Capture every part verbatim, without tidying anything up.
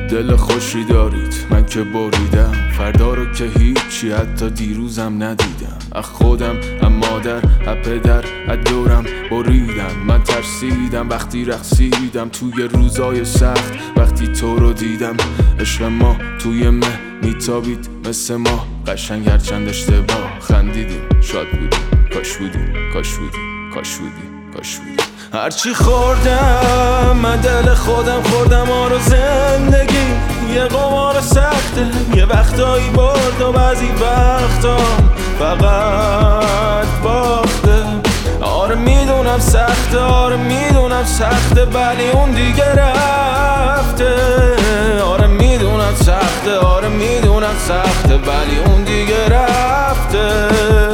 دل خوشی دارید من که بریدم فردا رو که هیچی حتی دیروزم ندیدم. از خودم، از مادر، از پدر، از دورم بریدم. من ترسیدم وقتی رقصیدم توی روزای سخت، وقتی تو رو دیدم. عشق ما توی مه میتابید مثل ما، قشنگ هرچند اشتباه خندیدیم، شاد بودیم، کاش بودیم، کاش بودیم، کاش بودیم، کاش بودیم. هرچی خوردم من دل خودم خوردم آرو زندگی یه قمار سخته، یه وقتایی برد و بعضی وقتا فقط باخته. آره میدونم سخته، آره میدونم سخته، ولی اون دیگه رفته. آره میدونم سخته، آره میدونم سخته، ولی اون دیگه رفته.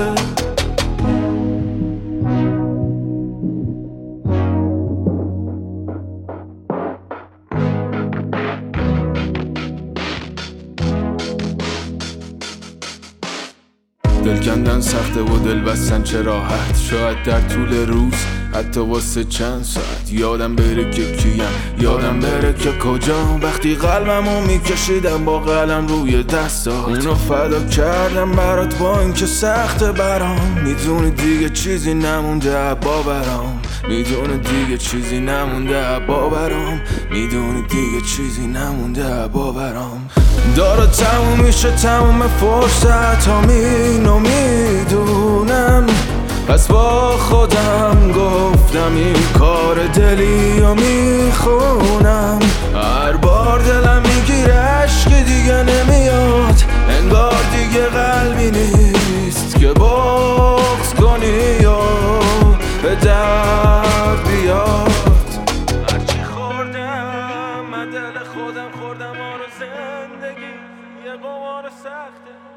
دل کندن سخته و دل بستن چه راحت، شاید در طول روز حتی واسه چند ساعت. یادم بره که کیم، یادم بره که کجام، وقتی قلبمو میکشیدم با قلم روی دستات. اونو فدا کردم برات با این که سخته برام. میدونی دیگه چیزی نمونده باورام، میدونی دیگه چیزی نمونده باورام، میدونی دیگه چیزی نمونده باورام. داره تموم میشه تموم فرصت ها، اینو میدونم. پس با خودم گفتم این کار دلی رو میخونم. هر بار دلم میگیره عشقی دیگه نمیاد، انگار دیگه قلبی نیست که بغض کنی یا به درد بیاد. هرچی خوردم من دل خودم خوردم آرو زندگی یه قمار سخته.